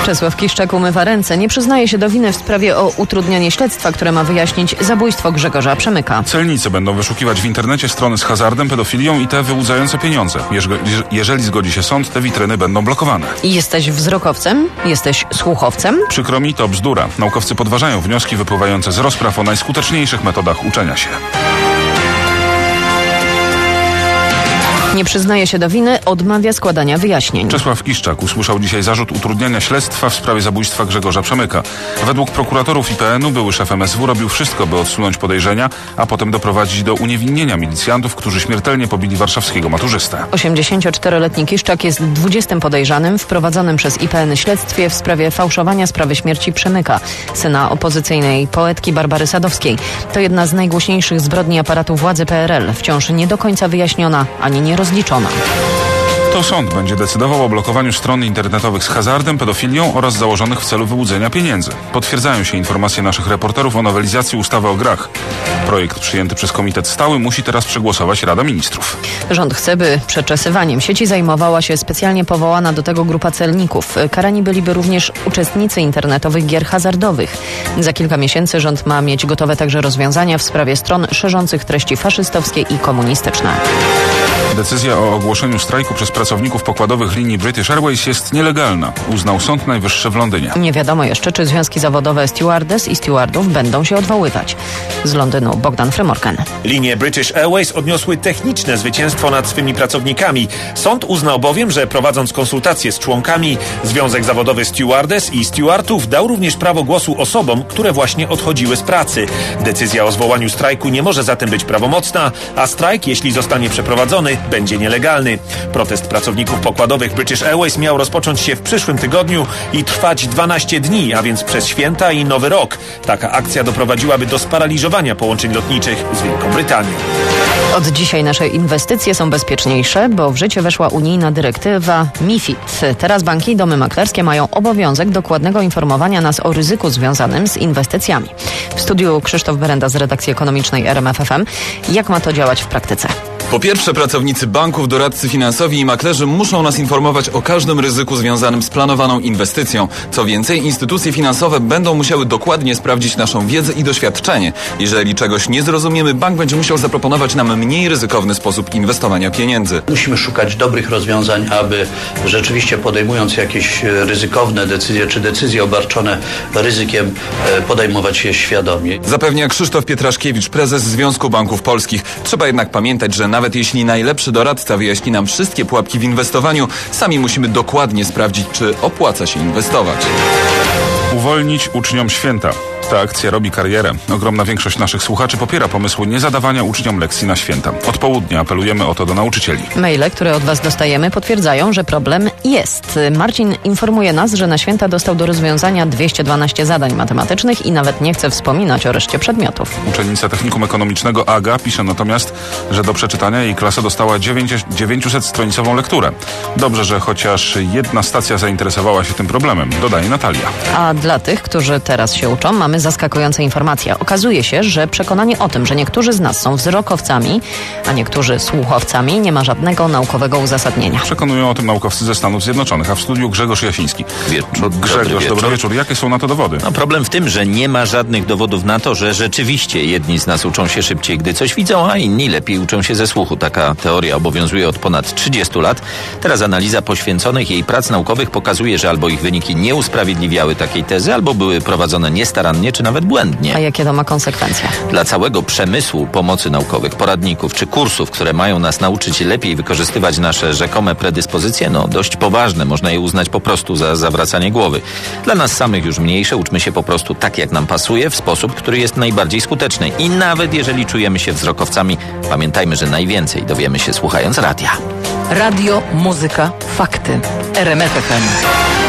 Czesław Kiszczak umywa ręce. Nie przyznaje się do winy w sprawie o utrudnianie śledztwa, które ma wyjaśnić zabójstwo Grzegorza Przemyka. Celnicy będą wyszukiwać w internecie strony z hazardem, pedofilią i te wyłudzające pieniądze. Jeżeli zgodzi się sąd, te witryny będą blokowane. Jesteś wzrokowcem? Jesteś słuchowcem? Przykro mi, to bzdura. Naukowcy podważają wnioski wypływające z rozpraw o najskuteczniejszych metodach uczenia się. Nie przyznaje się do winy, odmawia składania wyjaśnień. Czesław Kiszczak usłyszał dzisiaj zarzut utrudniania śledztwa w sprawie zabójstwa Grzegorza Przemyka. Według prokuratorów IPN-u były szef MSW robił wszystko, by odsunąć podejrzenia, a potem doprowadzić do uniewinnienia milicjantów, którzy śmiertelnie pobili warszawskiego maturzystę. 84-letni Kiszczak jest 20. podejrzanym w prowadzonym przez IPN śledztwie w sprawie fałszowania sprawy śmierci Przemyka, syna opozycyjnej poetki Barbary Sadowskiej. To jedna z najgłośniejszych zbrodni aparatu władzy PRL, wciąż nie do końca wyjaśniona ani nie rozliczona. To sąd będzie decydował o blokowaniu stron internetowych z hazardem, pedofilią oraz założonych w celu wyłudzenia pieniędzy. Potwierdzają się informacje naszych reporterów o nowelizacji ustawy o grach. Projekt przyjęty przez Komitet Stały musi teraz przegłosować Rada Ministrów. Rząd chce, by przeczesywaniem sieci zajmowała się specjalnie powołana do tego grupa celników. Karani byliby również uczestnicy internetowych gier hazardowych. Za kilka miesięcy rząd ma mieć gotowe także rozwiązania w sprawie stron szerzących treści faszystowskie i komunistyczne. Decyzja o ogłoszeniu strajku przez pracowników pokładowych linii British Airways jest nielegalna, uznał Sąd Najwyższy w Londynie. Nie wiadomo jeszcze, czy związki zawodowe stewardess i stewardów będą się odwoływać. Z Londynu Bogdan Frymorken. Linie British Airways odniosły techniczne zwycięstwo nad swymi pracownikami. Sąd uznał bowiem, że prowadząc konsultacje z członkami, Związek Zawodowy Stewardess i Stewardów dał również prawo głosu osobom, które właśnie odchodziły z pracy. Decyzja o zwołaniu strajku nie może zatem być prawomocna, a strajk, jeśli zostanie przeprowadzony, będzie nielegalny. Protest pracowników pokładowych British Airways miał rozpocząć się w przyszłym tygodniu i trwać 12 dni, a więc przez święta i Nowy Rok. Taka akcja doprowadziłaby do sparaliżowania połączeń lotniczych z Wielką Brytanią. Od dzisiaj nasze inwestycje są bezpieczniejsze, bo w życie weszła unijna dyrektywa MiFID. Teraz banki i domy maklerskie mają obowiązek dokładnego informowania nas o ryzyku związanym z inwestycjami. W studiu Krzysztof Berenda z redakcji ekonomicznej RMF FM. Jak ma to działać w praktyce? Po pierwsze, pracownicy banków, doradcy finansowi i maklerzy muszą nas informować o każdym ryzyku związanym z planowaną inwestycją. Co więcej, instytucje finansowe będą musiały dokładnie sprawdzić naszą wiedzę i doświadczenie. Jeżeli czegoś nie zrozumiemy, bank będzie musiał zaproponować nam mniej ryzykowny sposób inwestowania pieniędzy. Musimy szukać dobrych rozwiązań, aby rzeczywiście podejmując jakieś ryzykowne decyzje, czy decyzje obarczone ryzykiem, podejmować je świadomie. Zapewnia Krzysztof Pietraszkiewicz, prezes Związku Banków Polskich. Trzeba jednak pamiętać, że nawet jeśli najlepszy doradca wyjaśni nam wszystkie pułapki w inwestowaniu, sami musimy dokładnie sprawdzić, czy opłaca się inwestować. Uwolnić uczniom święta. Ta akcja robi karierę. Ogromna większość naszych słuchaczy popiera pomysły niezadawania uczniom lekcji na święta. Od południa apelujemy o to do nauczycieli. Maile, które od Was dostajemy, potwierdzają, że problem jest. Marcin informuje nas, że na święta dostał do rozwiązania 212 zadań matematycznych i nawet nie chce wspominać o reszcie przedmiotów. Uczennica Technikum Ekonomicznego Aga pisze natomiast, że do przeczytania jej klasa dostała 900-stronicową lekturę. Dobrze, że chociaż jedna stacja zainteresowała się tym problemem, dodaje Natalia. A dla tych, którzy teraz się uczą, mamy zaskakujące informacje. Okazuje się, że przekonanie o tym, że niektórzy z nas są wzrokowcami, a niektórzy słuchowcami, nie ma żadnego naukowego uzasadnienia. Przekonują o tym naukowcy ze Stanów Zjednoczonych, a w studiu Grzegorz Jasiński. Grzegorz, dobry wieczór. Jakie są na to dowody? Problem w tym, że nie ma żadnych dowodów na to, że rzeczywiście jedni z nas uczą się szybciej, gdy coś widzą, a inni lepiej uczą się ze słuchu. Taka teoria obowiązuje od ponad 30 lat. Teraz analiza poświęconych jej prac naukowych pokazuje, że albo ich wyniki nie usprawiedliwiały takiej tezy, albo były prowadzone niestarannie, czy nawet błędnie. A jakie to ma konsekwencje? Dla całego przemysłu pomocy naukowych, poradników czy kursów, które mają nas nauczyć lepiej wykorzystywać nasze rzekome predyspozycje, dość poważne. Można je uznać po prostu za zawracanie głowy. Dla nas samych już mniejsze, uczmy się po prostu tak, jak nam pasuje, w sposób, który jest najbardziej skuteczny. I nawet jeżeli czujemy się wzrokowcami, pamiętajmy, że najwięcej dowiemy się słuchając radia. Radio, muzyka, fakty. RMF FM.